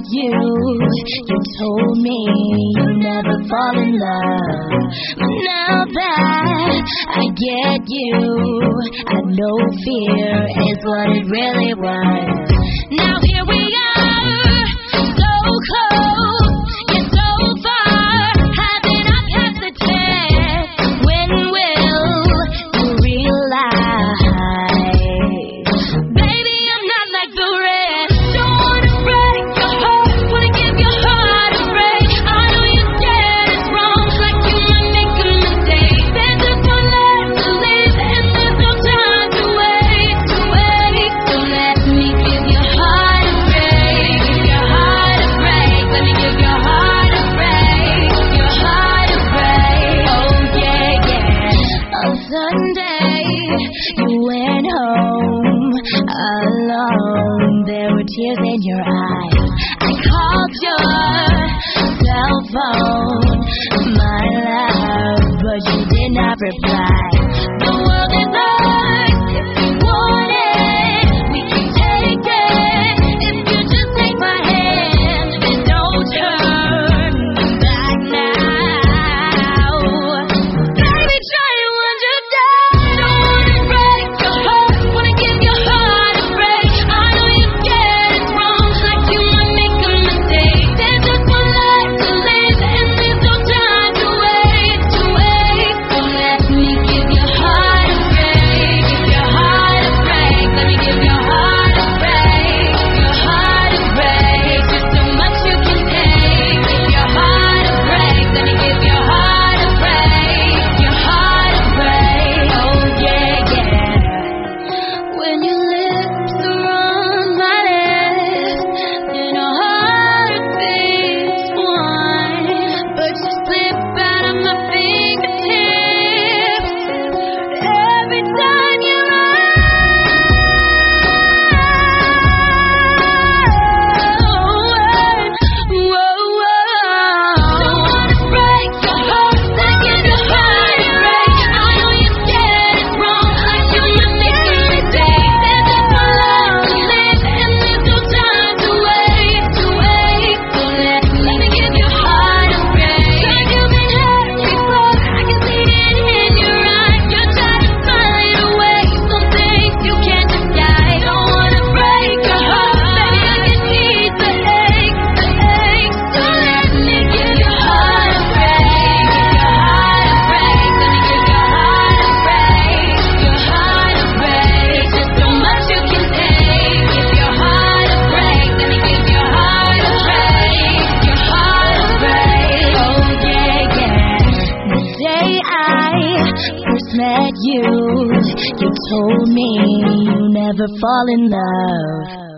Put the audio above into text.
you. You told me you never fall in love. But now that I get you, I know fear is what it really was. Now here we are, so close, yet so far. Haven't I passed the test? When will you realize? Baby, I'm not like the rest. Don't wanna break your heart, wanna give your heart a break. I know you're scared it's wrong, like you might make a mistake. There's just one life to live, and there's no time to wait, to wait. So let me give your heart a break, give your heart a break. Let me give your heart a break, your heart a break. Oh yeah, yeah. On Sunday, you went home alone. There were tears in your eyes. I called your cell phone, my love, but you did not reply. The world is ours. If you want it, we can take it. If you just take my hand and don't turn back now. Baby, try to understand. Don't wanna break your heart, wanna give your heart a break. I know you're scared it's wrong, like you might make a mistake. There's just one life to live, and there's no time to wait, to wait. So let me give your heart a break, give your heart a break. Let me give your heart a break, your heart a break. Just so much you can take. Give your heart a break. Let me give your heart a break, your heart a break. Oh yeah, yeah. When your lips are on my lips, then our heart beats one. But you slip out of my fingertips every time you Don't wanna break your heart, like give your heart a break. I know you're scared it's wrong, like you might make a mistake. There's just one life to live, and there's no time to wait, to wait. So let me give your heart a break. Like you've been hurt before, I can see it in your eyes. You're trying to find a way, some things you can't disguise. Don't wanna break your heart, baby, I can ease the ache, the ache. So let me give your heart a break, give your heart a break. Let me give your heart a break, your heart a break. Just so much you can take. Give your heart a break. Let me give your heart a break, your heart a break. Oh yeah, yeah. The day I first met you, you told me you never fall in love.